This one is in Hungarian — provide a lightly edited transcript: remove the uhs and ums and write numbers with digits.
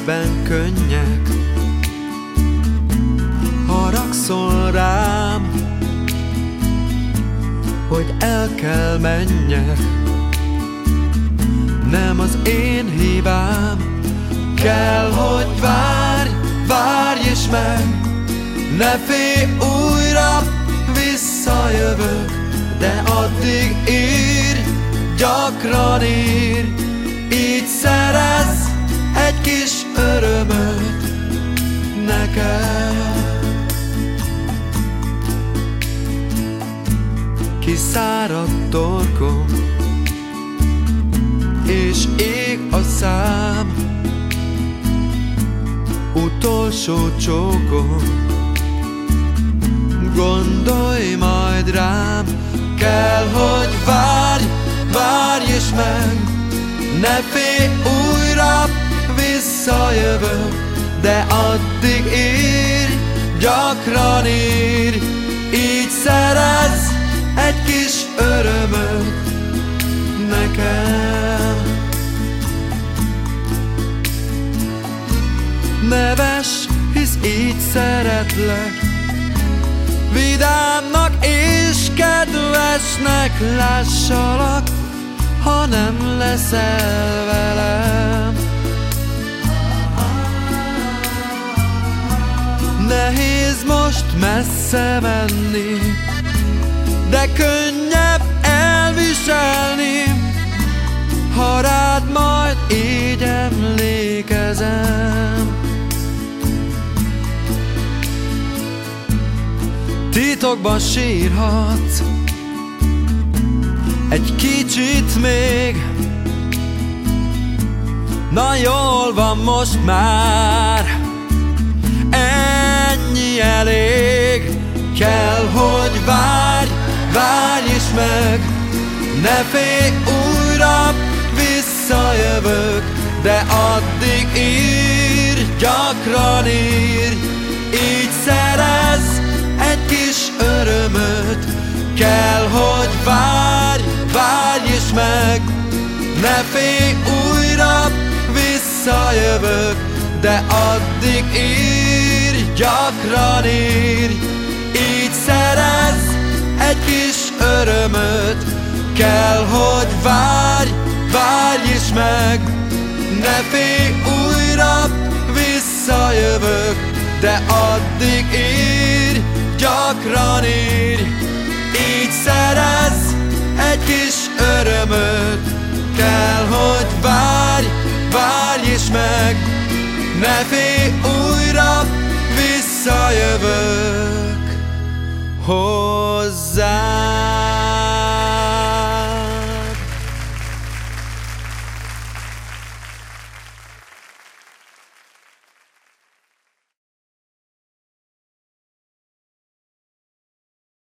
szemedben könnyek, haragszol rám, hogy el kell menjek. Nem az én hibám, kell, hogy várj, várj is meg. Ne félj, újra visszajövök, de addig írj, gyakran írj, így szerezz egy kis örömöt nekem. Kiszáradt torkom, és ég a szám, utolsó csókom, gondolj majd rám. Kell, hogy várj, várj is meg. Ne félj, újra visszajövök, de addig írj, gyakran írj, így szerezz egy kis örömöt nekem. Neves, hisz így szeretlek, vidámnak és kedvesnek lássalak, ha nem leszel velem. Nehéz most messze menni, de könnyebb elviselni, ha rád majd így emlékezem. Titokban sírhatsz egy kicsit még, na jól van most már, ennyi elég. Kell, hogy várj, várj is meg. Ne félj, újra visszajövök, de addig írj, gyakran írj, így szerezz egy kis örömöt. Kell, hogy várj, várj is meg. Ne félj, újra visszajövök, de addig írj, gyakran írj, így szerezz egy kis örömöt. Kell, hogy várj, várj is meg. Ne félj, újra visszajövök, de addig írj, gyakran írj, így szerezz egy kis örömöt. Kell, hogy várj, várj is meg. Ne félj, újra visszajövök hozzá.